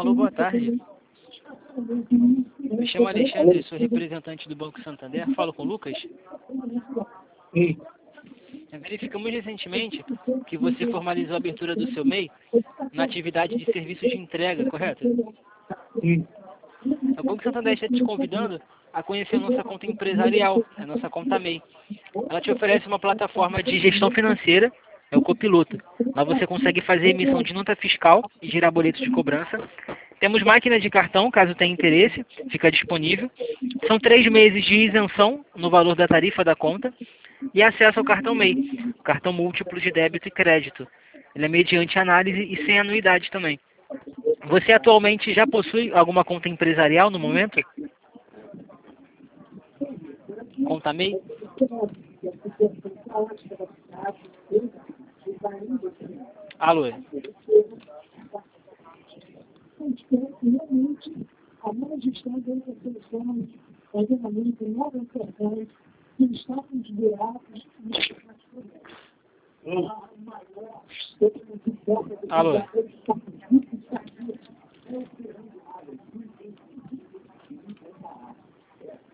Alô, boa tarde. Me chamo Alexandre, sou representante do Banco Santander. Falo com o Lucas. Sim, Verificamos recentemente que você formalizou a abertura do seu MEI na atividade de serviços de entrega, correto? sim. O Banco Santander está te convidando a conhecer a nossa conta empresarial, a nossa conta MEI. Ela te oferece uma plataforma de gestão financeira, é o Copiloto. Lá você consegue fazer emissão de nota fiscal e gerar boletos de cobrança. Temos máquina de cartão, caso tenha interesse, fica disponível. São 3 meses de isenção no valor da tarifa da conta e acesso ao cartão MEI, o cartão múltiplo de débito e crédito. Ele é mediante análise e sem anuidade também. Você atualmente já possui alguma conta empresarial no momento? Conta MEI? Alô? Realmente, a minha gestão dentro da seleção, ordenamento, novas operações, que está com os buracos e Alô?